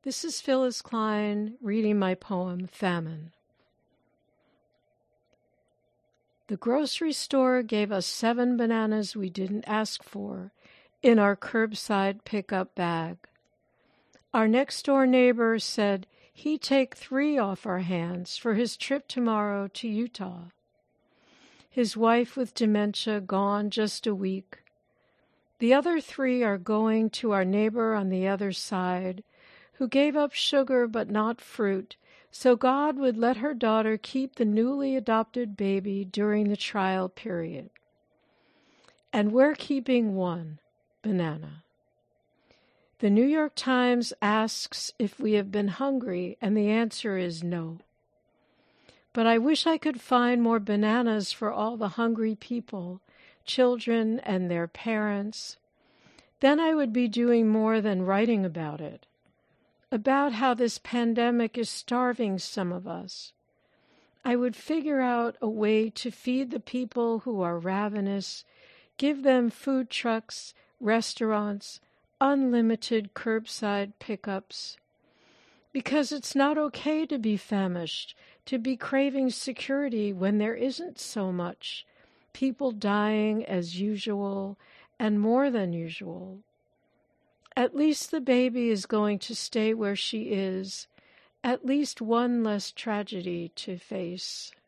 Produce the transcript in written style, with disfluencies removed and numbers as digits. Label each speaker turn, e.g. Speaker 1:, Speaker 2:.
Speaker 1: This is Phyllis Klein reading my poem, Famine. The grocery store gave us 7 bananas we didn't ask for in our curbside pickup bag. Our next-door neighbor said he'd take 3 off our hands for his trip tomorrow to Utah. His wife with dementia gone just a week. The other 3 are going to our neighbor on the other side, who gave up sugar but not fruit, so God would let her daughter keep the newly adopted baby during the trial period. And we're keeping 1 banana. The New York Times asks if we have been hungry, and the answer is no. But I wish I could find more bananas for all the hungry people, children and their parents. Then I would be doing more than writing about it, about how this pandemic is starving some of us. I would figure out a way to feed the people who are ravenous, give them food trucks, restaurants, unlimited curbside pickups. Because it's not okay to be famished, to be craving security when there isn't so much, people dying as usual and more than usual. At least the baby is going to stay where she is, at least one less tragedy to face.